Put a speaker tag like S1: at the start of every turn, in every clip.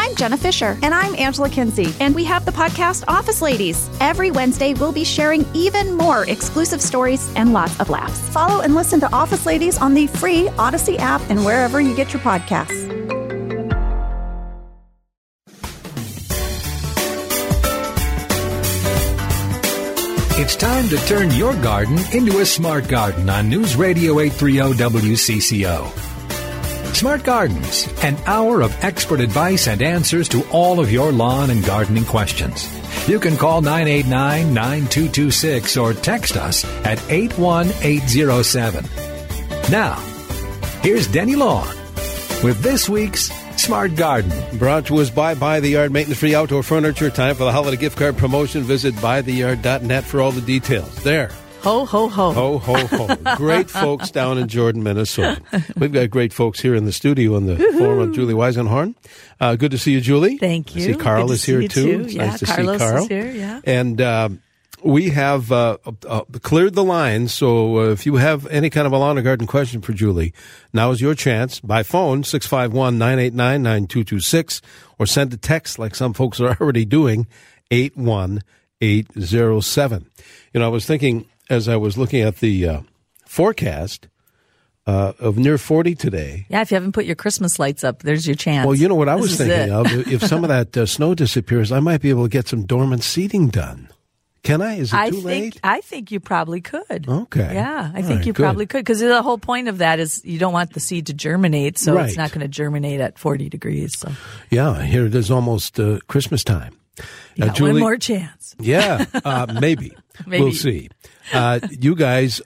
S1: I'm Jenna Fisher.
S2: And I'm Angela Kinsey.
S1: And we have the podcast Office Ladies. Every Wednesday, we'll be sharing even more exclusive stories and lots of laughs.
S2: Follow and listen to Office Ladies on the free Odyssey app and wherever you get your podcasts.
S3: It's time to turn your garden into a smart garden on News Radio 830 WCCO. Smart Gardens, an hour of expert advice and answers to all of your lawn and gardening questions. You can call 989-9226 or text us at 81807. Now, here's Denny Long with this week's Smart Garden.
S4: Brought to us by the Yard, maintenance-free outdoor furniture. Time for the holiday gift card promotion. Visit buytheyard.net for all the details. There.
S5: Ho, ho, ho.
S4: Ho, ho, ho. Great folks down in Jordan, Minnesota. We've got great folks here in the studio in the form of Julie Weisenhorn. Good to see you, Julie.
S5: Thank you.
S4: I see Carl is here, too.
S5: Yeah,
S4: nice to
S5: Carlos
S4: see Carl.
S5: is here, yeah.
S4: And we have cleared the lines, so if you have any kind of a lawn or garden question for Julie, now is your chance. By phone, 651-989-9226, or send a text like some folks are already doing, 81807. You know, I was thinking, as I was looking at the forecast of near 40 today.
S5: Yeah, if you haven't put your Christmas lights up, there's your chance.
S4: Well, you know what I was thinking of? If some of that snow disappears, I might be able to get some dormant seeding done. Can I? Is it too late?
S5: I think you probably could.
S4: Okay.
S5: Yeah, I think you probably could. Because the whole point of that is you don't want the seed to germinate, so it's not going to germinate at 40 degrees. So.
S4: Yeah, here it is almost Christmas time.
S5: Julie, one more chance.
S4: Yeah, maybe. We'll see. You guys,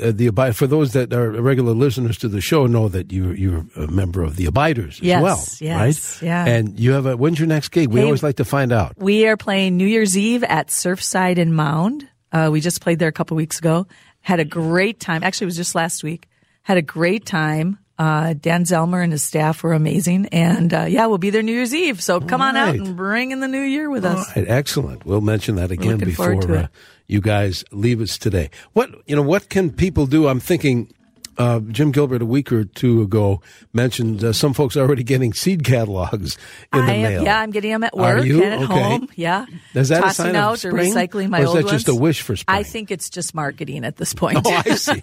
S4: for those that are regular listeners to the show, know that you're a member of the Abiders as well, right?
S5: Yeah.
S4: And you have when's your next gig? We always like to find out.
S5: We are playing New Year's Eve at Surfside in Mound. We just played there a couple weeks ago. Had a great time. Actually, it was just last week. Had a great time. Dan Zelmer and his staff were amazing. And, we'll be there New Year's Eve. So come on out and bring in the new year with us.
S4: All right, excellent. We'll mention that again before you guys leave us today. What can people do? I'm thinking Jim Gilbert a week or two ago mentioned some folks are already getting seed catalogs in the mail.
S5: Yeah, I'm getting them at work and at home. Yeah.
S4: Is that
S5: tossing
S4: a sign
S5: out
S4: of spring?
S5: Or recycling my
S4: old ones? Or is that just a wish for spring?
S5: I think it's just marketing at this point.
S4: Oh, I see.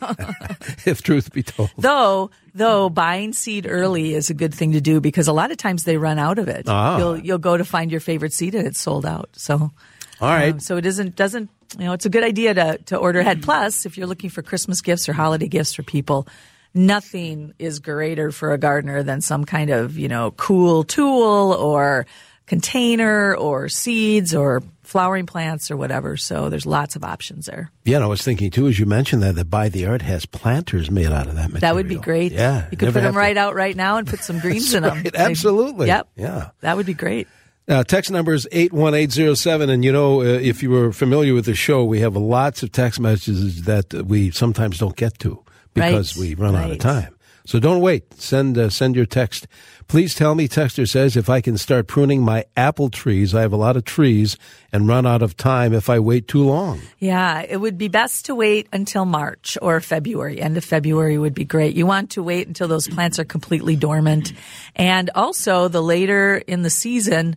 S4: If truth be told.
S5: Though buying seed early is a good thing to do because a lot of times they run out of it. You'll go to find your favorite seed and it's sold out. So,
S4: all right.
S5: So it doesn't. It's a good idea to order ahead. Plus, if you're looking for Christmas gifts or holiday gifts for people, nothing is greater for a gardener than some kind of, cool tool or container or seeds or flowering plants or whatever. So there's lots of options there.
S4: Yeah, and I was thinking, too, as you mentioned that By the Yard has planters made out of that material.
S5: That would be great.
S4: Yeah.
S5: You could put them right out right now and put some greens in them.
S4: Right, absolutely.
S5: Yep.
S4: Yeah.
S5: That would be great.
S4: Text number is 81807, and if you were familiar with the show, we have lots of text messages that we sometimes don't get to because we run out of time. So don't wait. Send your text. Please tell me, texter says, if I can start pruning my apple trees. I have a lot of trees and run out of time if I wait too long.
S5: Yeah, it would be best to wait until March or February. End of February would be great. You want to wait until those plants are completely dormant. And also, the later in the season,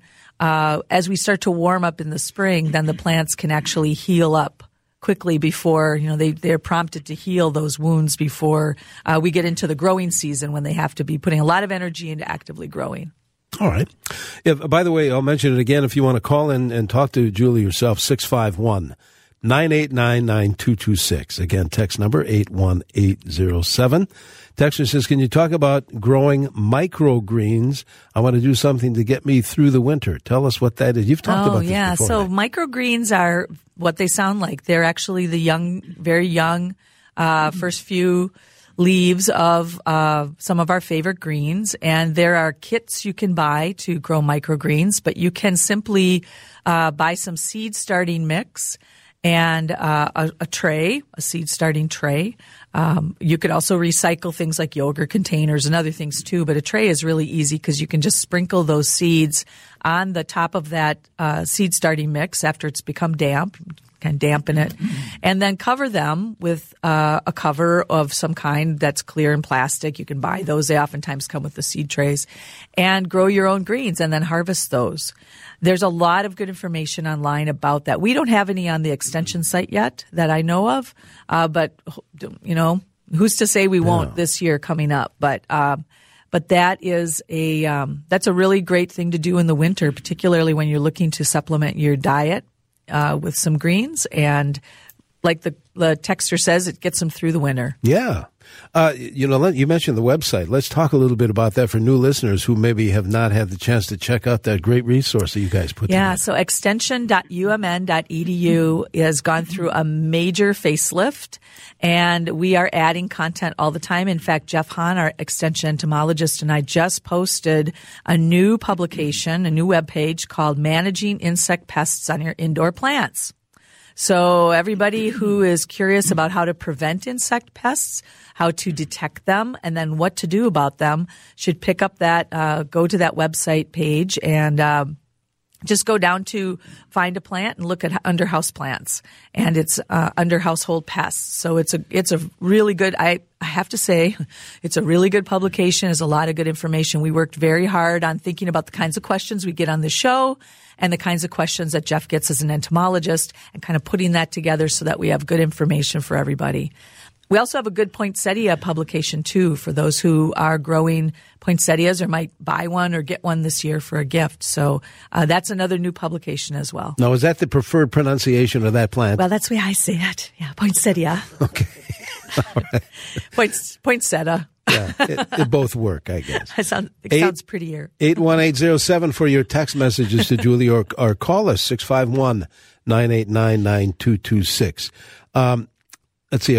S5: as we start to warm up in the spring, then the plants can actually heal up quickly before, they're prompted to heal those wounds before we get into the growing season when they have to be putting a lot of energy into actively growing.
S4: All right. By the way, I'll mention it again. If you want to call in and talk to Julie yourself, 651-989-9226. Again, text number 81807. Texter says, can you talk about growing microgreens? I want to do something to get me through the winter. Tell us what that is. You've talked about this before.
S5: So microgreens are what they sound like. They're actually the young, very young, first few leaves of some of our favorite greens. And there are kits you can buy to grow microgreens, but you can simply buy some seed starting mix and a seed starting tray. You could also recycle things like yogurt containers and other things too, but a tray is really easy because you can just sprinkle those seeds on the top of that seed starting mix after it's become damp. kind of dampen it. And then cover them with a cover of some kind that's clear and plastic. You can buy those. They oftentimes come with the seed trays. And grow your own greens and then harvest those. There's a lot of good information online about that. We don't have any on the extension site yet that I know of, but who's to say we won't this year coming up? But that is that's a really great thing to do in the winter, particularly when you're looking to supplement your diet with some greens. And like the texter says, it gets them through the winter.
S4: Yeah. You mentioned the website. Let's talk a little bit about that for new listeners who maybe have not had the chance to check out that great resource that you guys put together.
S5: Yeah, so extension.umn.edu has gone through a major facelift, and we are adding content all the time. In fact, Jeff Hahn, our extension entomologist, and I just posted a new publication, a new webpage called Managing Insect Pests on Your Indoor Plants. So everybody who is curious about how to prevent insect pests, how to detect them, and then what to do about them should pick up that, go to that website page and just go down to find a plant and look at under house plants. And it's under household pests. So it's a really good, I have to say, it's a really good publication. There's a lot of good information. We worked very hard on thinking about the kinds of questions we get on the show and the kinds of questions that Jeff gets as an entomologist and kind of putting that together so that we have good information for everybody. We also have a good poinsettia publication, too, for those who are growing poinsettias or might buy one or get one this year for a gift. So that's another new publication as well.
S4: Now, is that the preferred pronunciation of that plant?
S5: Well, that's the way I say it. Yeah, poinsettia.
S4: Okay. All right.
S5: Poinsettia.
S4: Yeah, it both work, I guess.
S5: It sounds prettier.
S4: 81807 for your text messages to Julie or call us, 651-989-9226. Let's see,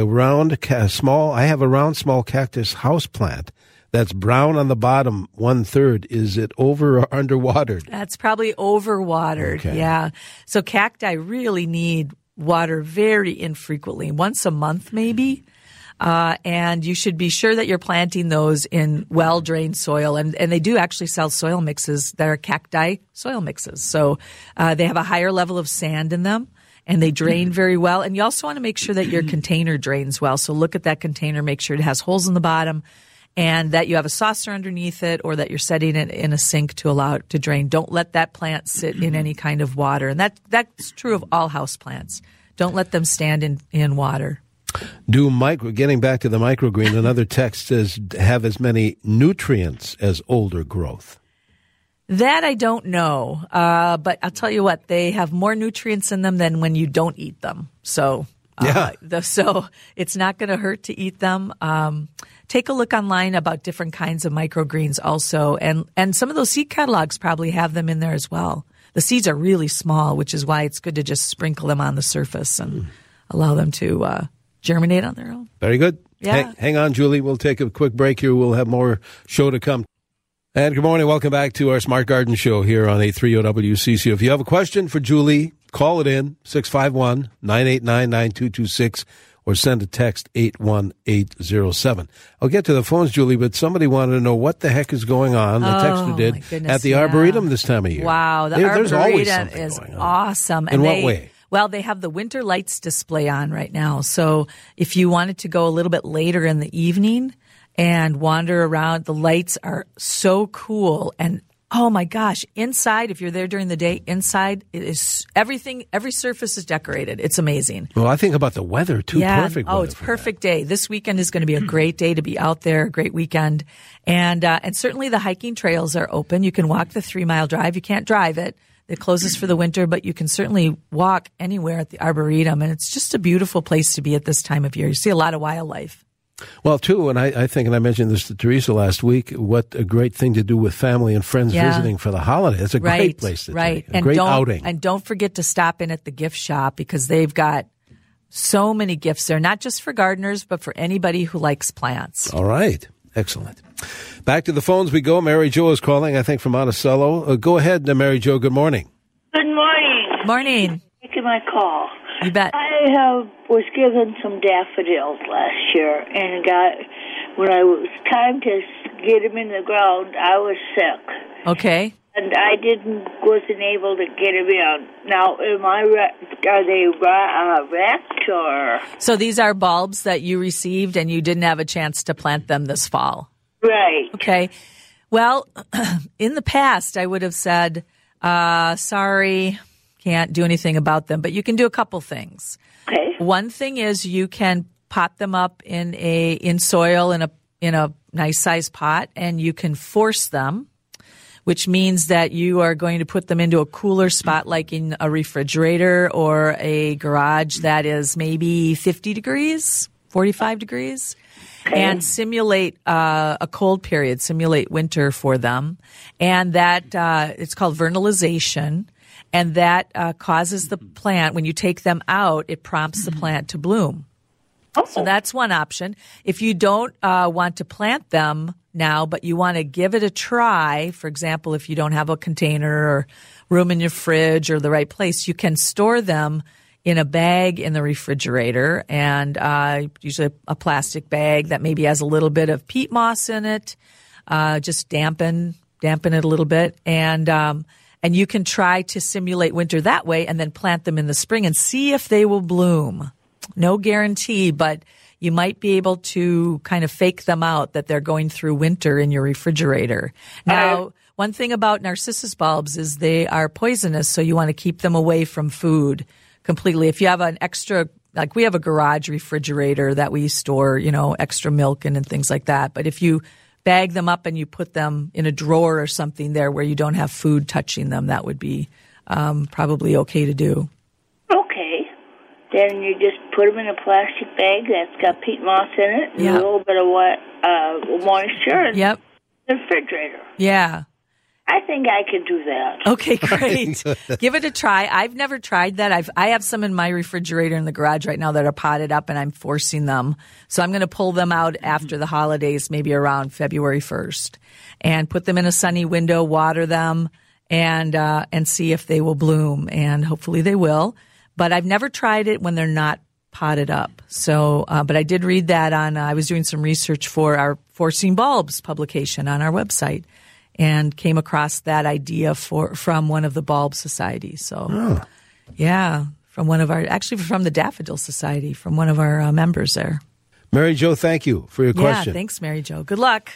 S4: I have a round small cactus houseplant that's brown on the bottom, 1/3. Is it over or underwatered?
S5: That's probably overwatered,
S4: okay.
S5: Yeah. So cacti really need water very infrequently, once a month maybe. And you should be sure that you're planting those in well-drained soil. And they do actually sell soil mixes that are cacti soil mixes. So they have a higher level of sand in them, and they drain very well. And you also want to make sure that your container drains well. So look at that container, make sure it has holes in the bottom, and that you have a saucer underneath it or that you're setting it in a sink to allow it to drain. Don't let that plant sit in any kind of water. And that's true of all houseplants. Don't let them stand in water.
S4: Getting back to the microgreen, another text says have as many nutrients as older growth.
S5: That I don't know, but I'll tell you what, they have more nutrients in them than when you don't eat them. So, so it's not going to hurt to eat them. Take a look online about different kinds of microgreens also, and some of those seed catalogs probably have them in there as well. The seeds are really small, which is why it's good to just sprinkle them on the surface and allow them to germinate on their own.
S4: Very good.
S5: Yeah.
S4: Hang on, Julie. We'll take a quick break here. We'll have more show to come. And good morning. Welcome back to our Smart Garden Show here on 830 WCCO. If you have a question for Julie, call it in, 651-989-9226, or send a text 81807. I'll get to the phones, Julie, but somebody wanted to know what the heck is going on, the texter did, at the Arboretum this time of year.
S5: Wow,
S4: There's always
S5: Arboretum
S4: something
S5: is
S4: going on.
S5: awesome.
S4: In what way?
S5: Well, they have the winter lights display on right now. So if you wanted to go a little bit later in the evening and wander around, the lights are so cool. And oh my gosh, inside, if you're there during the day, inside it is everything, every surface is decorated. It's amazing.
S4: Well, I think about the weather too.
S5: Yeah.
S4: Perfect.
S5: Oh, it's perfect day. This weekend is going to be a great day to be out there, a great weekend. And certainly the hiking trails are open. You can walk the 3-mile drive. You can't drive it. It closes for the winter, but you can certainly walk anywhere at the Arboretum, and it's just a beautiful place to be at this time of year. You see a lot of wildlife.
S4: Well, too, and I think, and I mentioned this to Teresa last week, what a great thing to do with family and friends visiting for the holiday. It's a great place to take, a great outing.
S5: And don't forget to stop in at the gift shop because they've got so many gifts there, not just for gardeners, but for anybody who likes plants.
S4: All right. Excellent. Back to the phones we go. Mary Jo is calling, I think, from Monticello. Go ahead, Mary Jo. Good morning.
S6: Good morning.
S5: Morning.
S6: Taking my call.
S5: You bet.
S6: I was given some daffodils last year, and when it was time to get them in the ground, I was sick.
S5: Okay.
S6: And I wasn't able to get them in. Now, are they wrapped or?
S5: So these are bulbs that you received and you didn't have a chance to plant them this fall.
S6: Right.
S5: Okay. Well, in the past, I would have said, sorry, can't do anything about them, but you can do a couple things.
S6: Okay.
S5: One thing is you can pot them up in soil in a nice sized pot, and you can force them, which means that you are going to put them into a cooler spot like in a refrigerator or a garage that is maybe 50 degrees, 45 degrees, and simulate a cold period, simulate winter for them. And that it's called vernalization, and that causes the plant, when you take them out, it prompts the plant to bloom. So that's one option. If you don't want to plant them now, but you want to give it a try, for example, if you don't have a container or room in your fridge or the right place, you can store them in a bag in the refrigerator, and usually a plastic bag that maybe has a little bit of peat moss in it. Just dampen it a little bit, and you can try to simulate winter that way, and then plant them in the spring and see if they will bloom. No guarantee, but you might be able to kind of fake them out that they're going through winter in your refrigerator. Now, one thing about narcissus bulbs is they are poisonous, so you want to keep them away from food completely. If you have an extra, like we have a garage refrigerator that we store, extra milk in and things like that. But if you bag them up and you put them in a drawer or something there where you don't have food touching them, that would be probably okay to do.
S6: Then you just put them in a plastic bag that's got peat moss in it and a little bit of moisture in the refrigerator.
S5: Yeah.
S6: I think I could do that.
S5: Okay, great. Give it a try. I've never tried that. I have some in my refrigerator in the garage right now that are potted up, and I'm forcing them. So I'm going to pull them out after the holidays, maybe around February 1st, and put them in a sunny window, water them, and see if they will bloom. And hopefully they will. But I've never tried it when they're not potted up. So, but I did read that I was doing some research for our Forcing Bulbs publication on our website, and came across that idea from one of the bulb societies. So, from the Daffodil Society, from one of our members there.
S4: Mary Jo, thank you for your question.
S5: Yeah, thanks, Mary Jo. Good luck.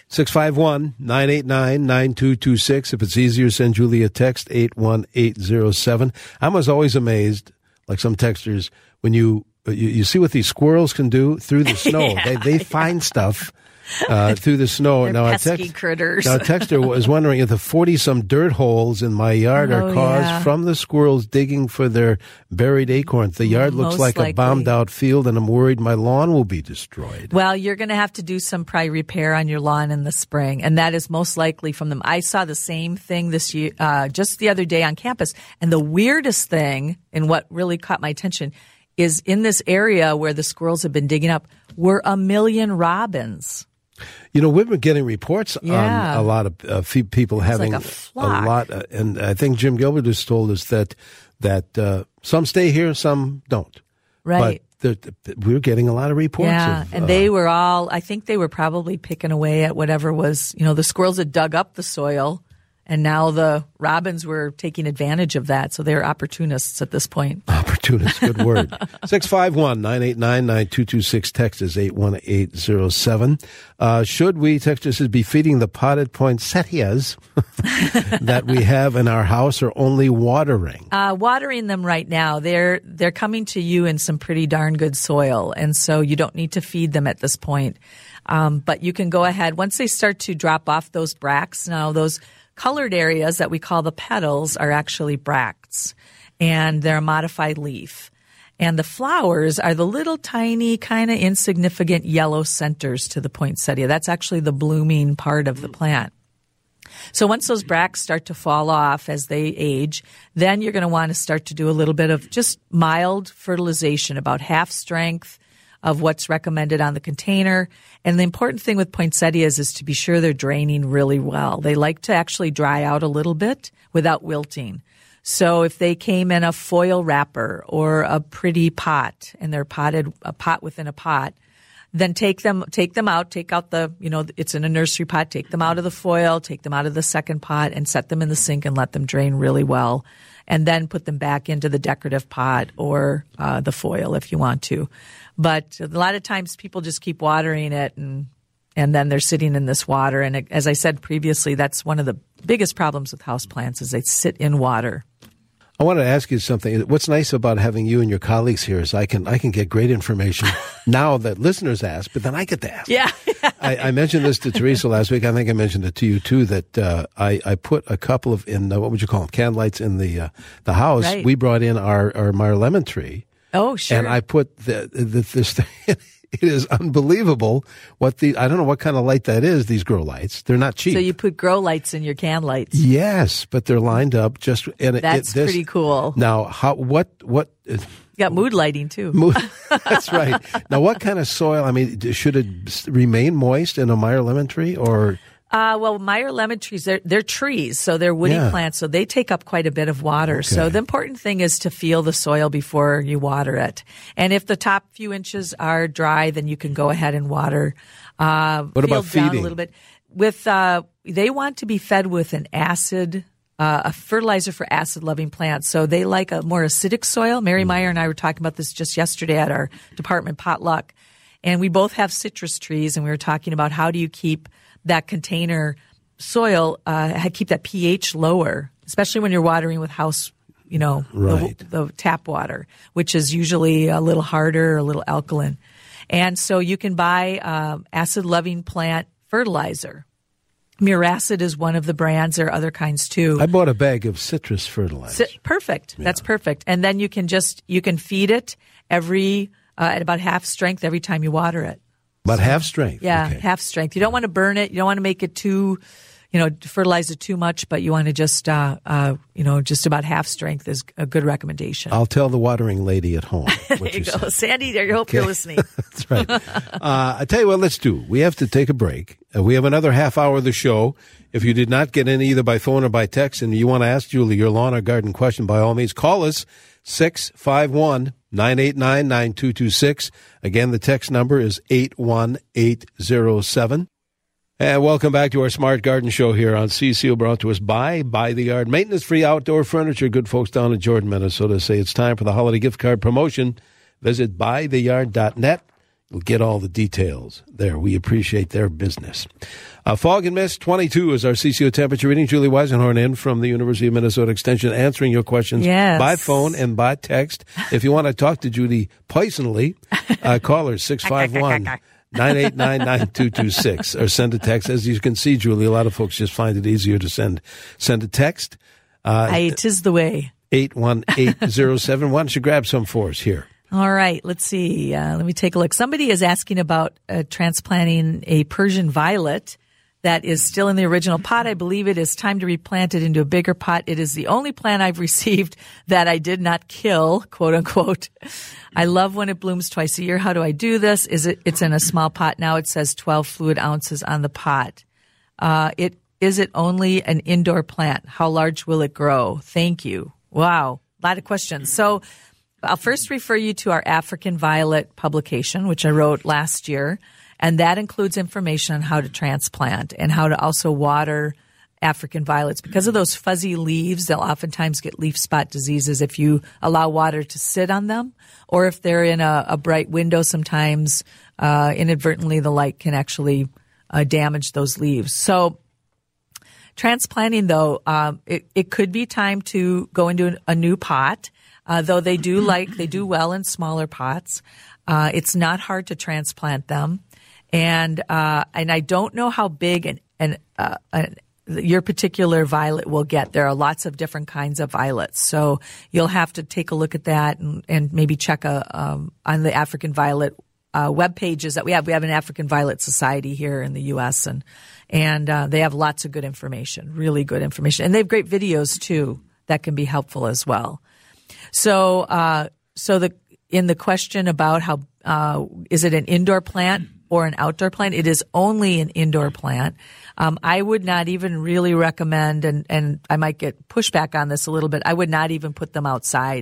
S4: 651-989-9226. If it's easier, send Julie a text, 81807. I was always amazed, like some texters, when you see what these squirrels can do through the snow. They find stuff through the snow.
S5: They're pesky critters.
S4: Now, a texter was wondering if the 40-some dirt holes in my yard are caused from the squirrels digging for their buried acorns. The yard looks like a bombed-out field, and I'm worried my lawn will be destroyed.
S5: Well, you're going to have to do some probably repair on your lawn in the spring, and that is most likely from them. I saw the same thing this year, just the other day on campus, and the weirdest thing, and what really caught my attention, is in this area where the squirrels have been digging up were 1 million robins.
S4: We've been getting reports on a lot of people having
S5: like
S4: a lot, and I think Jim Gilbert has told us that some stay here, some don't.
S5: Right.
S4: But we're getting a lot of reports.
S5: Yeah, and they were all, I think they were probably picking away at whatever was, the squirrels had dug up the soil, and now the robins were taking advantage of that. So they're opportunists at this point.
S4: Opportunists, good word. 651-989-9226. Text is 81807. Should we, texters, be feeding the potted poinsettias that we have in our house, or only watering?
S5: Watering them right now. They're coming to you in some pretty darn good soil, and so you don't need to feed them at this point. But you can go ahead. Once they start to drop off those bracts, now those colored areas that we call the petals are actually bracts, and they're a modified leaf. And the flowers are the little tiny, kind of insignificant yellow centers to the poinsettia. That's actually the blooming part of the plant. So once those bracts start to fall off as they age, then you're going to want to start to do a little bit of just mild fertilization, about half strength of what's recommended on the container. And the important thing with poinsettias is to be sure they're draining really well. They like to actually dry out a little bit without wilting. So if they came in a foil wrapper or a pretty pot, and they're potted, a pot within a pot, then take them out, take out the, it's in a nursery pot, take them out of the foil, take them out of the second pot and set them in the sink and let them drain really well. And then put them back into the decorative pot or the foil if you want to. But a lot of times people just keep watering it and then they're sitting in this water. And as I said previously, that's one of the biggest problems with houseplants is they sit in water.
S4: I want to ask you something. What's nice about having you and your colleagues here is I can get great information now that listeners ask, but then I get to ask.
S5: Yeah.
S4: I mentioned this to Teresa last week. I think I mentioned it to you too, that I put a couple of, what would you call them, can lights in the house. Right. We brought in our Meyer lemon tree.
S5: Oh, sure.
S4: And I put this thing. It is unbelievable I don't know what kind of light that is, these grow lights. They're not cheap.
S5: So you put grow lights in your can lights.
S4: Yes, but they're lined up just. And
S5: that's pretty cool.
S4: Now, what?
S5: You got mood lighting too.
S4: That's right. Now, what kind of soil? I mean, should it remain moist in a Meyer lemon tree or?
S5: Well, Meyer lemon trees, they're trees, so they're woody plants, so they take up quite a bit of water. Okay. So the important thing is to feel the soil before you water it. And if the top few inches are dry, then you can go ahead and water.
S4: What about feeding?
S5: Down a little bit. They want to be fed with an acid, a fertilizer for acid-loving plants. So they like a more acidic soil. Mary Meyer and I were talking about this just yesterday at our department potluck. And we both have citrus trees, and we were talking about how do you keep that container soil, keep that pH lower, especially when you're watering with house,
S4: right.
S5: the tap water, which is usually a little harder, a little alkaline. And so you can buy acid-loving plant fertilizer. Muracid is one of the brands. There are other kinds too.
S4: I bought a bag of citrus fertilizer.
S5: Perfect. Yeah. That's perfect. And then you can feed it at about half strength every time you water it.
S4: About half strength.
S5: Yeah,
S4: okay.
S5: Half strength. You don't want to burn it. You don't want to make it too, fertilize it too much, but you want to just about half strength is a good recommendation.
S4: I'll tell the watering lady at home.
S5: There you go. Sandy, I hope you're listening.
S4: That's right. I tell you what, let's do. We have to take a break. We have another half hour of the show. If you did not get in either by phone or by text and you want to ask Julie your lawn or garden question, by all means, call us 651-989-9226. Again, the text number is 81807. And welcome back to our Smart Garden Show here on CCO, brought to us by the Yard. Maintenance-free outdoor furniture. Good folks down in Jordan, Minnesota say it's time for the holiday gift card promotion. Visit buytheyard.net. You'll get all the details there. We appreciate their business. Fog and mist, 22 is our CCO temperature reading. Julie Weisenhorn in from the University of Minnesota Extension answering your questions by phone and by text. If you want to talk to Judy personally, call her 651-989-9226 or send a text. As you can see, Julie, a lot of folks just find it easier to send a text.
S5: It is the way.
S4: 81807. Why don't you grab some for us here?
S5: All right, let's see. Let me take a look. Somebody is asking about transplanting a Persian violet that is still in the original pot. I believe it is time to replant it into a bigger pot. It is the only plant I've received that I did not kill, quote unquote. I love when it blooms twice a year. How do I do this? It's in a small pot now. It says 12 fluid ounces on the pot. Is it only an indoor plant? How large will it grow? Thank you. Wow, a lot of questions. So I'll first refer you to our African Violet publication, which I wrote last year, and that includes information on how to transplant and how to also water African violets. Because of those fuzzy leaves, they'll oftentimes get leaf spot diseases if you allow water to sit on them, or if they're in a bright window, sometimes inadvertently the light can actually damage those leaves. So transplanting, though, it could be time to go into a new pot. Though they do well in smaller pots. It's not hard to transplant them. And I don't know how big your particular violet will get. There are lots of different kinds of violets. So you'll have to take a look at that and maybe check on the African Violet web pages that we have. We have an African Violet Society here in the U.S. and they have lots of good information, really good information. And they have great videos too that can be helpful as well. So in the question about how is it an indoor plant or an outdoor plant, it is only an indoor plant. I would not even really recommend, and I might get pushback on this a little bit, I would not even put them outside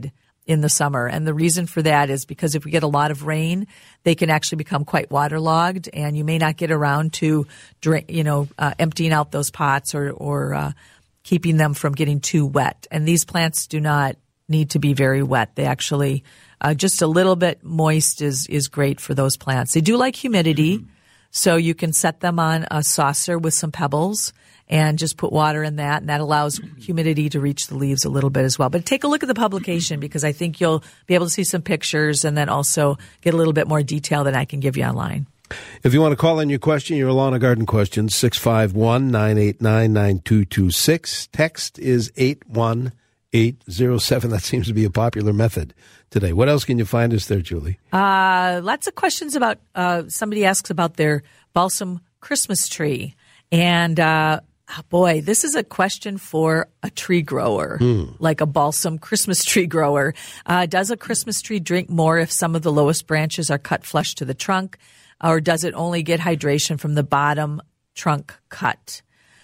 S5: in the summer. And the reason for that is because if we get a lot of rain, they can actually become quite waterlogged, and you may not get around to emptying out those pots or keeping them from getting too wet. And these plants do not need to be very wet. They actually just a little bit moist is great for those plants. They do like humidity, so you can set them on a saucer with some pebbles and just put water in that, and that allows humidity to reach the leaves a little bit as well. But take a look at the publication, because I think you'll be able to see some pictures and then also get a little bit more detail than I can give you online.
S4: If you want to call in your question, your lawn or garden questions, 651-989-9226. Text is 81807. That seems to be a popular method today. What else can you find us there, Julie?
S5: Lots of questions about, somebody asks about their balsam Christmas tree. And, boy, this is a question for a tree grower, like a balsam Christmas tree grower. Does a Christmas tree drink more if some of the lowest branches are cut flush to the trunk, or does it only get hydration from the bottom trunk cut?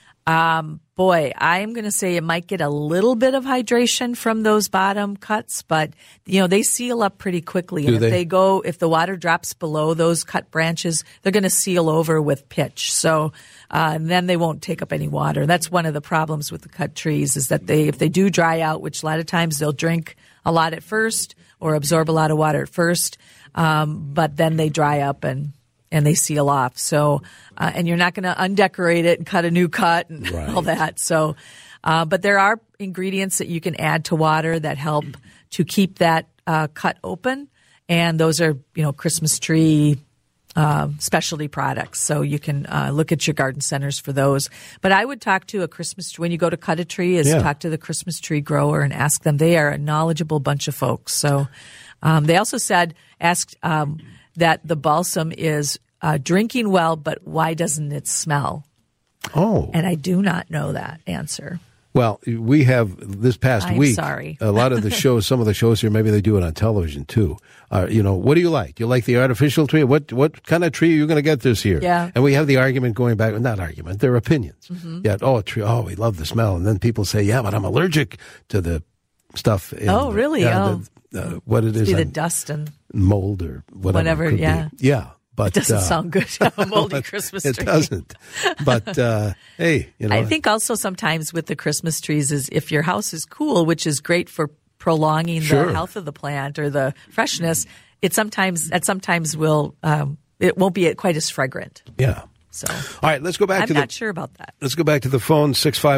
S5: Boy, I'm going to say it might get a little bit of hydration from those bottom cuts, but they seal up pretty quickly. And if the water drops below those cut branches, they're going to seal over with pitch. So, and then they won't take up any water. That's one of the problems with the cut trees, is that if they do dry out, which a lot of times they'll drink a lot at first or absorb a lot of water at first, but then they dry up and they seal off. So, and you're not going to undecorate it and cut a new cut and all that. So, but there are ingredients that you can add to water that help to keep that cut open. And those are, Christmas tree specialty products. So you can look at your garden centers for those. But I would talk to when you go to cut a tree, talk to the Christmas tree grower and ask them. They are a knowledgeable bunch of folks. So they also asked that the balsam is drinking well, but why doesn't it smell?
S4: Oh.
S5: And I do not know that answer.
S4: Well, we have this past week,
S5: sorry.
S4: a lot of the shows, some of the shows here, maybe they do it on television too. What do you like? Do you like the artificial tree? What kind of tree are you going to get this year?
S5: Yeah.
S4: And we have the argument going back, not argument, they're opinions. Mm-hmm. Yeah, a tree, we love the smell. And then people say, yeah, but I'm allergic to the stuff.
S5: Really?
S4: What it is.
S5: The dust and
S4: mold or whatever.
S5: Yeah.
S4: Yeah. But,
S5: it doesn't sound good. A moldy Christmas tree.
S4: It doesn't. But, hey,
S5: I think also sometimes with the Christmas trees is if your house is cool, which is great for prolonging the health of the plant or the freshness, it sometimes will, it won't be quite as fragrant.
S4: Yeah.
S5: So,
S4: all right, let's go back
S5: I'm not sure about that.
S4: Let's go back to the phone,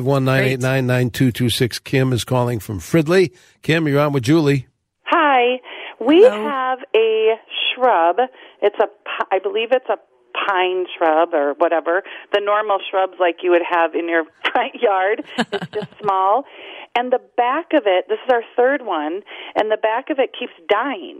S4: 651-989-9226. Kim is calling from Fridley. Kim, you're on with Julie.
S7: Hi. We have a shrub. I believe it's a pine shrub or whatever. The normal shrubs like you would have in your front yard. It's just small. And the back of it, this is our third one, and the back of it keeps dying.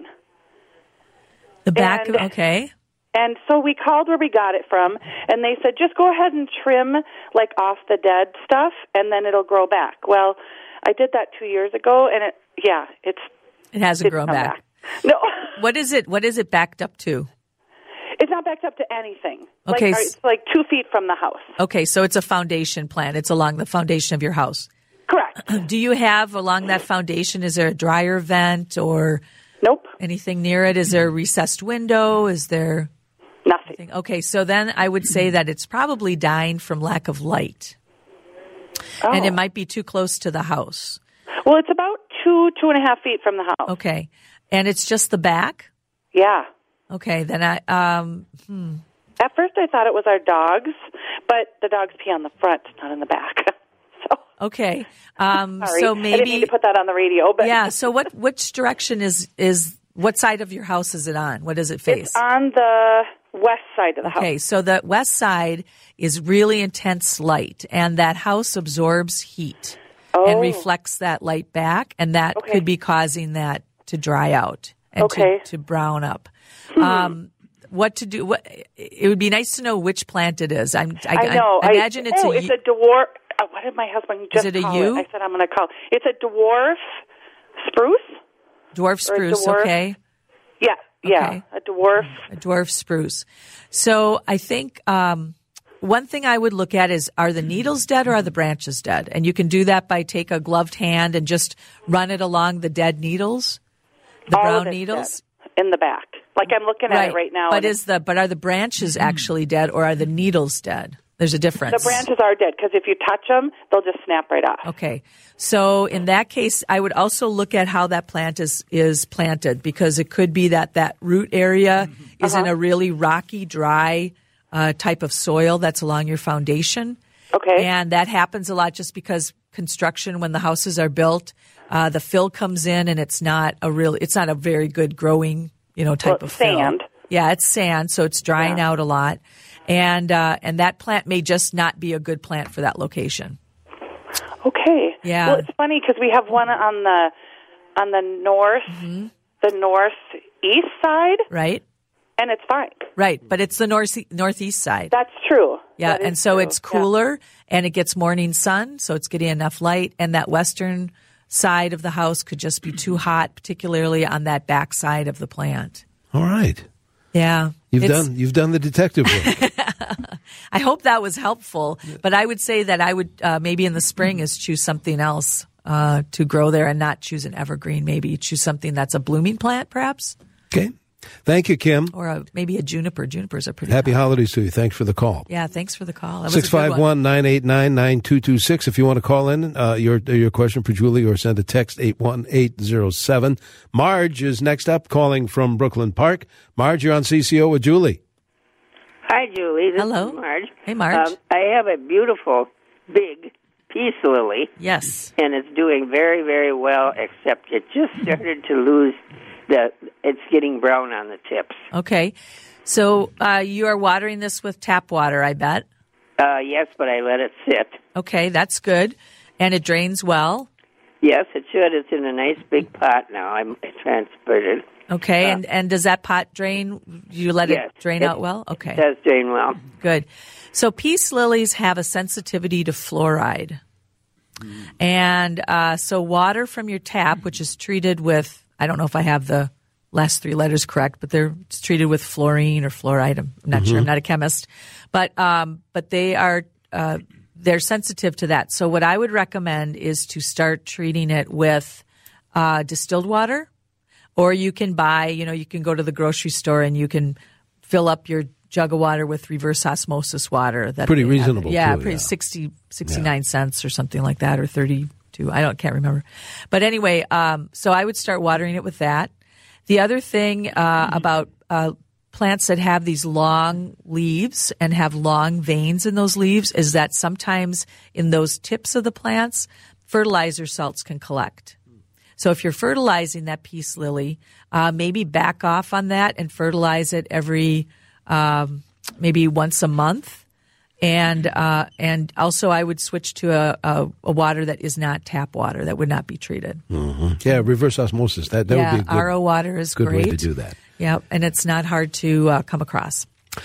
S5: Okay.
S7: And so we called where we got it from, and they said, just go ahead and trim, off the dead stuff, and then it'll grow back. Well, I did that 2 years ago, and it
S5: hasn't grown back.
S7: No.
S5: What is it backed up to?
S7: It's not backed up to anything.
S5: Okay.
S7: It's 2 feet from the house.
S5: Okay, so it's a foundation plant. It's along the foundation of your house.
S7: Correct.
S5: Do you have along that foundation, is there a dryer vent or
S7: Nope.
S5: anything near it? Is there a recessed window? Is there
S7: nothing?
S5: Anything? Okay, so then I would say that it's probably dying from lack of light.
S7: Oh.
S5: And it might be too close to the house.
S7: Well, it's about 2.5 feet from the house.
S5: Okay. And it's just the back?
S7: Yeah.
S5: Okay, then
S7: At first I thought it was our dogs, but the dogs pee on the front, not in the back.
S5: Okay.
S7: Sorry.
S5: So maybe
S7: I didn't mean to put that on the radio, but
S5: yeah. So which direction is what side of your house is it on? What does it face?
S7: It's on the west side of the house.
S5: Okay, so the west side is really intense light, and that house absorbs heat and reflects that light back, and that could be causing that to dry out and to brown up. What to do? It would be nice to know which plant it is. I know. I imagine it's a
S7: dwarf. What did my husband just
S5: call it?
S7: I said I'm going to call. It's a dwarf spruce.
S5: Dwarf spruce. Okay.
S7: Yeah.
S5: Okay.
S7: A dwarf.
S5: A dwarf spruce. So I think one thing I would look at is, are the needles dead or are the branches dead? And you can do that by take a gloved hand and just run it along the dead needles. The brown needles?
S7: In the back. Like I'm looking at it right now.
S5: But are the branches actually dead or are the needles dead? There's a difference.
S7: The branches are dead because if you touch them, they'll just snap right off.
S5: Okay. So in that case, I would also look at how that plant is planted, because it could be that root area is in a really rocky, dry type of soil that's along your foundation.
S7: Okay.
S5: And that happens a lot just because construction, when the houses are built, the fill comes in and it's not a very good growing, type of
S7: sand.
S5: fill. Yeah, it's sand, so it's drying out a lot. And that plant may just not be a good plant for that location.
S7: Okay.
S5: Yeah.
S7: Well, it's funny because we have one on the north, the northeast side.
S5: Right.
S7: And it's fine.
S5: Right, but it's the northeast side.
S7: That's true.
S5: Yeah, and so it's cooler and it gets morning sun, so it's getting enough light. And that western side of the house could just be too hot, particularly on that back side of the plant.
S4: All right.
S5: Yeah.
S4: You've done the detective work.
S5: I hope that was helpful. But I would say that I would maybe in the spring is choose something else to grow there and not choose an evergreen. Maybe choose something that's a blooming plant, perhaps.
S4: Okay. Thank you, Kim.
S5: Or maybe a juniper. Junipers are pretty
S4: Happy
S5: hot.
S4: holidays to you. Thanks for the call.
S5: Yeah, thanks for the call.
S4: 651-989-9226. If you want to call in your question for Julie or send a text 81807. Marge is next up, calling from Brooklyn Park. Marge, you're on CCO with Julie.
S8: Hi, Julie. This
S5: Hello.
S8: is Marge.
S5: Hey, Marge.
S8: I have a beautiful, big peace lily.
S5: Yes.
S8: And it's doing very, very well, except it just started to lose it's getting brown on the tips.
S5: Okay. So you are watering this with tap water, I bet.
S8: Yes, but I let it sit.
S5: Okay, that's good. And it drains well?
S8: Yes, it should. It's in a nice big pot now. I transferred it.
S5: Okay, and does that pot drain? You let it drain out well? Okay.
S8: It does drain well.
S5: Good. So peace lilies have a sensitivity to fluoride. And so water from your tap, which is treated with, I don't know if I have the last three letters correct, but it's treated with fluorine or fluoride. I'm not sure. I'm not a chemist. But they're sensitive to that. So what I would recommend is to start treating it with distilled water. Or you can buy, you can go to the grocery store and you can fill up your jug of water with reverse osmosis water. That's
S4: pretty reasonable.
S5: Pretty 69 cents or something like that, or 32. Can't remember. But anyway, so I would start watering it with that. The other thing about plants that have these long leaves and have long veins in those leaves is that sometimes in those tips of the plants, fertilizer salts can collect. So if you're fertilizing that peace lily, maybe back off on that and fertilize it every maybe once a month. And also I would switch to a water that is not tap water, that would not be treated.
S4: Mm-hmm. Yeah, reverse osmosis. That would be a good,
S5: RO water is
S4: good
S5: great.
S4: way to do that.
S5: Yeah, and it's not hard to come across.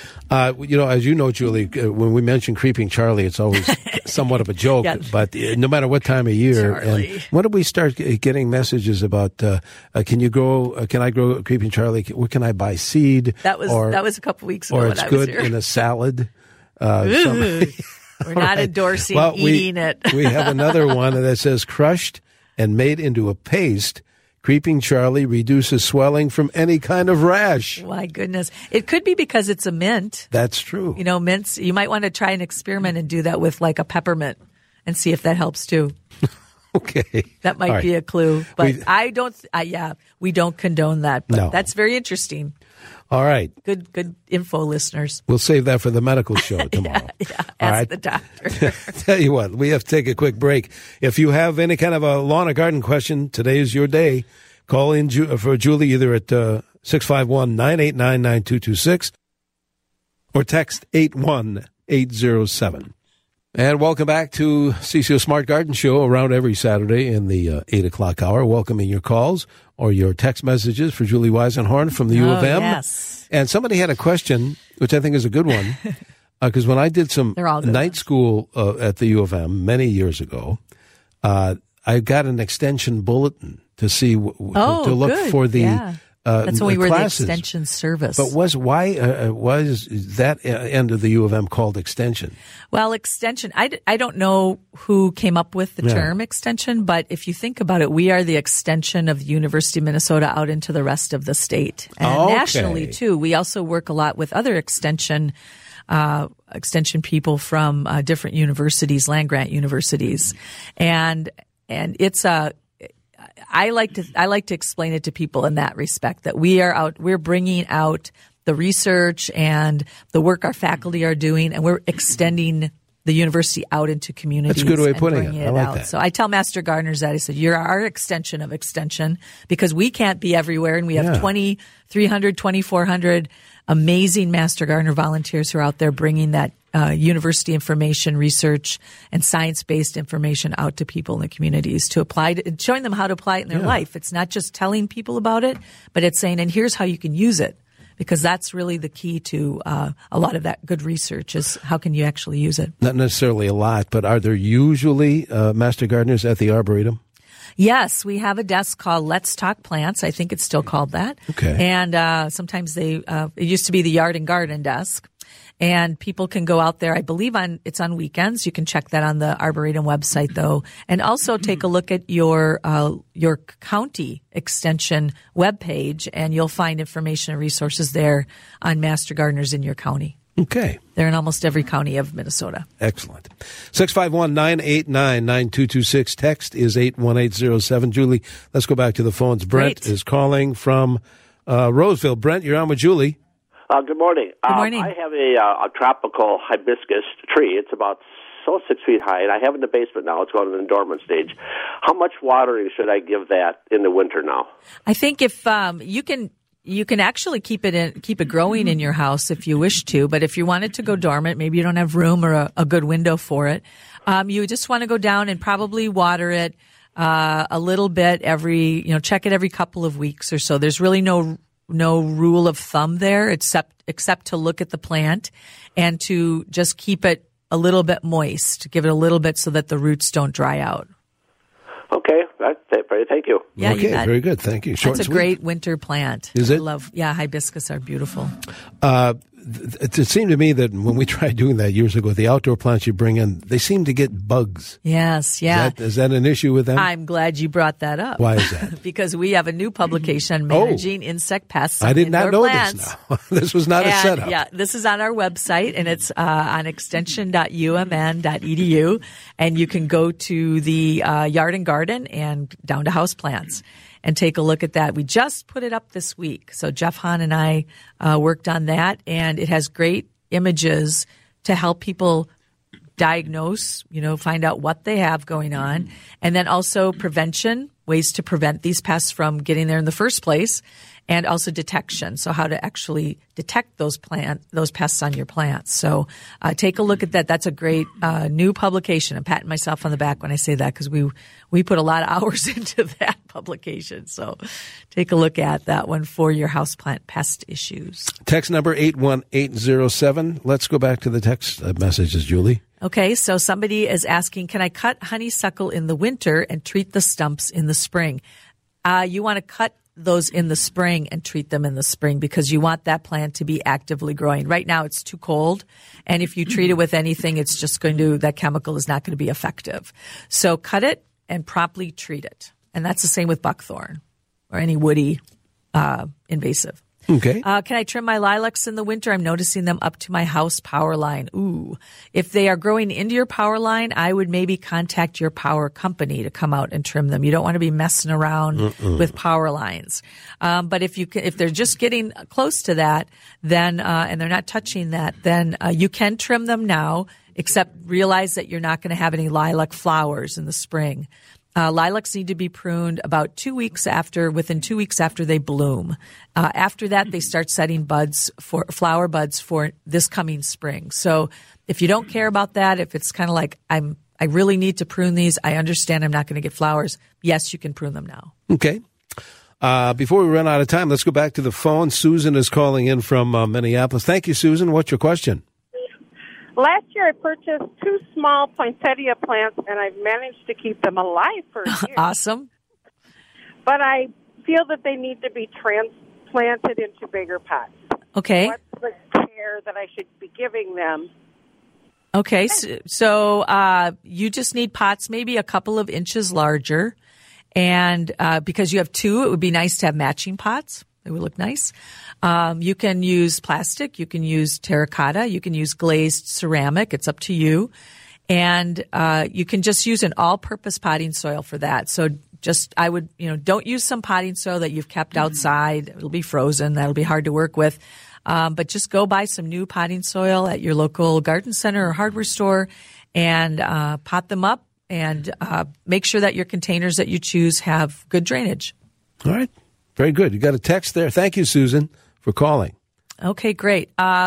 S4: As you know, Julie, when we mention Creeping Charlie, it's always somewhat of a joke. Yeah. But no matter what time of year,
S5: Charlie.
S4: And when did we start getting messages about can I grow Creeping Charlie? Where can I buy seed?
S5: That was a couple weeks ago.
S4: Or it's good in a salad.
S5: We're not endorsing eating it.
S4: We have another one that says crushed and made into a paste. Creeping Charlie reduces swelling from any kind of rash.
S5: My goodness. It could be because it's a mint.
S4: That's true.
S5: Mints, you might want to try an experiment and do that with like a peppermint and see if that helps too.
S4: Okay.
S5: That might be a clue. But we don't condone that. But that's very interesting.
S4: All right.
S5: Good info, listeners.
S4: We'll save that for the medical show tomorrow.
S5: Ask the doctor.
S4: Tell you what, we have to take a quick break. If you have any kind of a lawn or garden question, today is your day. Call in for Julie either at 651-989-9226 or text 81807. And welcome back to CCO Smart Garden Show, around every Saturday in the 8 o'clock hour, welcoming your calls or your text messages for Julie Weisenhorn from the U of M.
S5: Yes.
S4: And somebody had a question, which I think is a good one, because when I did some night school at the U of M many years ago, I got an extension bulletin to see to look for the
S5: That's when we were
S4: classes.
S5: the extension service.
S4: But was that end of the U of M called extension?
S5: Well, extension, I don't know who came up with the term extension, but if you think about it, we are the extension of the University of Minnesota out into the rest of the state. And nationally, too. We also work a lot with other extension people from different universities, land-grant universities. And it's I like to explain it to people in that respect, that we're bringing out the research and the work our faculty are doing, and we're extending the university out into communities.
S4: That's a good way of putting it. I like that.
S5: So I tell Master Gardeners that. I said, you're our extension of extension, because we can't be everywhere, and we have 2,300, 2,400 amazing Master Gardener volunteers who are out there bringing that university information, research, and science-based information out to people in the communities to apply to, showing them how to apply it in their life. It's not just telling people about it, but it's saying, and here's how you can use it, because that's really the key to a lot of that good research is how can you actually use it.
S4: Not necessarily a lot, but are there usually Master Gardeners at the Arboretum?
S5: Yes, we have a desk called Let's Talk Plants. I think it's still called that.
S4: Okay.
S5: And sometimes it used to be the Yard and Garden desk. And people can go out there. I believe it's on weekends. You can check that on the Arboretum website, though, and also take a look at your county extension webpage, and you'll find information and resources there on Master Gardeners in your county.
S4: Okay.
S5: They're in almost every county of Minnesota.
S4: Excellent. 651-989-9226. Text is 81807. Julie, let's go back to the phones. Brent is calling from Roseville. Brent, you're on with Julie.
S9: Good morning.
S5: Good morning.
S9: I have a tropical hibiscus tree. It's about 6 feet high, and I have it in the basement now. It's going in the dormant stage. How much watering should I give that in the winter now?
S5: I think if you can actually keep it growing in your house if you wish to. But if you want it to go dormant, maybe you don't have room or a good window for it. You just want to go down and probably water it a little bit check it every couple of weeks or so. There's really no rule of thumb there except to look at the plant and to just keep it a little bit moist, give it a little bit so that the roots don't dry out.
S9: Okay. Thank you.
S5: Yeah,
S4: okay, very good. Thank you.
S5: That's a great winter plant.
S4: Is it?
S5: Hibiscus are beautiful.
S4: It seemed to me that when we tried doing that years ago, the outdoor plants you bring in, they seem to get bugs.
S5: Yes, yeah.
S4: Is that an issue with them?
S5: I'm glad you brought that up.
S4: Why is that?
S5: Because we have a new publication, Managing Insect Pests on
S4: I did not know
S5: plants.
S4: this now. This was not a setup.
S5: Yeah, this is on our website, and it's on extension.umn.edu, and you can go to the Yard and Garden and down to houseplants and take a look at that. We just put it up this week. So Jeff Hahn and I worked on that, and it has great images to help people diagnose, find out what they have going on, and then also prevention, ways to prevent these pests from getting there in the first place, and also detection. So how to actually detect those pests on your plants. So take a look at that. That's a great new publication. I'm patting myself on the back when I say that because we put a lot of hours into that publication. So take a look at that one for your houseplant pest issues.
S4: Text number 81807. Let's go back to the text messages, Julie.
S5: Okay, so somebody is asking, can I cut honeysuckle in the winter and treat the stumps in the spring? You want to cut those in the spring and treat them in the spring because you want that plant to be actively growing. Right now it's too cold, and if you treat it with anything, it's just that chemical is not going to be effective. So cut it and promptly treat it. And that's the same with buckthorn or any woody invasive.
S4: Okay.
S5: Can I trim my lilacs in the winter? I'm noticing them up to my house power line. Ooh. If they are growing into your power line, I would maybe contact your power company to come out and trim them. You don't want to be messing around with power lines. But if they're just getting close to that, then, and they're not touching that, then, you can trim them now, except realize that you're not going to have any lilac flowers in the spring. Lilacs need to be pruned about within 2 weeks after they bloom. After that, they start setting flower buds for this coming spring. So if you don't care about that, if it's kind of like, I really need to prune these, I understand I'm not going to get flowers, yes, you can prune them now.
S4: Okay. Before we run out of time, let's go back to the phone. Susan is calling in from Minneapolis. Thank you, Susan. What's your question?
S10: Last year, I purchased 2 small poinsettia plants, and I've managed to keep them alive for a year.
S5: Awesome.
S10: But I feel that they need to be planted into bigger pots.
S5: Okay.
S10: What's the care that I should be giving them?
S5: Okay, so you just need pots maybe a couple of inches larger. And because you have two, it would be nice to have matching pots. It would look nice. You can use plastic. You can use terracotta. You can use glazed ceramic. It's up to you. And you can just use an all-purpose potting soil for that. So don't use some potting soil that you've kept outside. It'll be frozen. That'll be hard to work with. But just go buy some new potting soil at your local garden center or hardware store and pot them up and make sure that your containers that you choose have good drainage.
S4: All right. Very good. You got a text there. Thank you, Susan, for calling.
S5: Okay, great.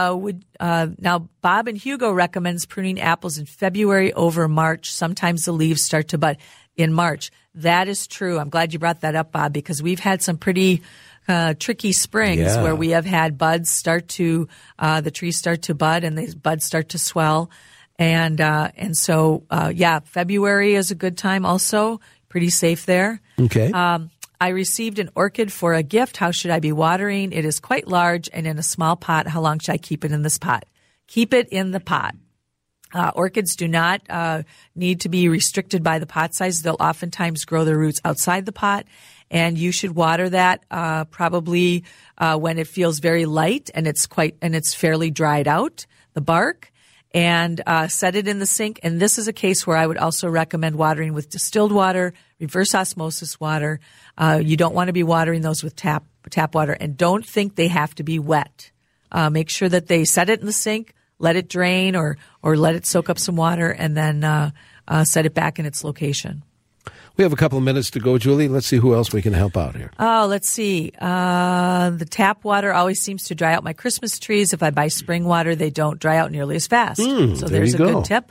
S5: Now, Bob and Hugo recommends pruning apples in February over March. Sometimes the leaves start to bud in March. That is true. I'm glad you brought that up, Bob, because we've had some pretty tricky springs where we have had buds start to the trees start to bud and the buds start to swell, and so February is a good time. Also, pretty safe there.
S4: Okay.
S5: I received an orchid for a gift. How should I be watering? It is quite large and in a small pot. How long should I keep it in this pot? Keep it in the pot. Orchids do not need to be restricted by the pot size. They'll oftentimes grow their roots outside the pot, and you should water that probably when it feels very light and it's fairly dried out, the bark, and set it in the sink. And this is a case where I would also recommend watering with distilled water, reverse osmosis water. You don't want to be watering those with tap water, and don't think they have to be wet. Make sure that they set it in the sink, let it drain or let it soak up some water, and then set it back in its location.
S4: We have a couple of minutes to go, Julie. Let's see who else we can help out here.
S5: Oh, let's see. The tap water always seems to dry out my Christmas trees. If I buy spring water, they don't dry out nearly as fast. So there's a good tip.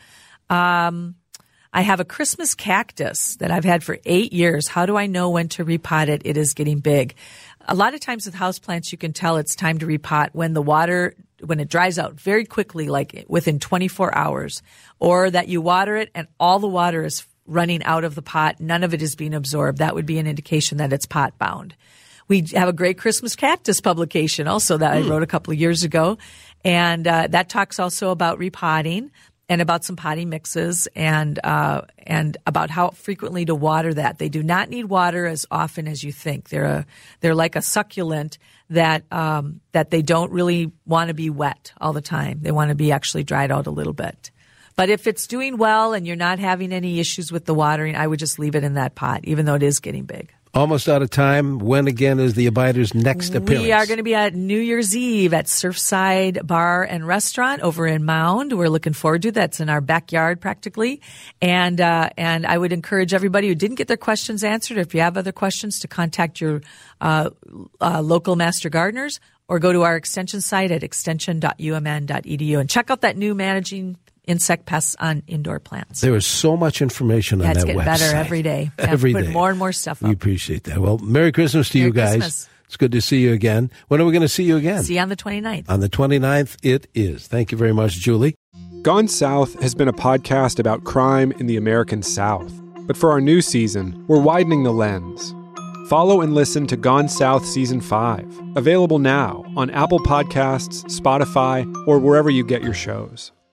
S5: I have a Christmas cactus that I've had for 8 years. How do I know when to repot it? It is getting big. A lot of times with houseplants, you can tell it's time to repot when it dries out very quickly, like within 24 hours, or that you water it and all the water is running out of the pot. None of it is being absorbed. That would be an indication that it's pot bound. We have a great Christmas cactus publication also that I wrote a couple of years ago. And that talks also about repotting and about some potting mixes and about how frequently to water that. They do not need water as often as you think. They're like a succulent that they don't really want to be wet all the time. They want to be actually dried out a little bit. But if it's doing well and you're not having any issues with the watering, I would just leave it in that pot, even though it is getting big.
S4: Almost out of time. When again is the Abiders' next appearance?
S5: We are going to be at New Year's Eve at Surfside Bar and Restaurant over in Mound. We're looking forward to that. That's in our backyard practically. And I would encourage everybody who didn't get their questions answered, if you have other questions, to contact your local master gardeners or go to our extension site at extension.umn.edu and check out that new Managing Insect Pests on Indoor Plants.
S4: There is so much information on that website.
S5: It's getting better every day.
S4: Every day.
S5: Put more and more stuff up.
S4: We appreciate that. Well, Merry Christmas to you guys.
S5: Christmas.
S4: It's good to see you again. When are we going to see you again?
S5: See you on the 29th.
S4: On the 29th, it is. Thank you very much, Julie.
S11: Gone South has been a podcast about crime in the American South. But for our new season, we're widening the lens. Follow and listen to Gone South Season 5, available now on Apple Podcasts, Spotify, or wherever you get your shows.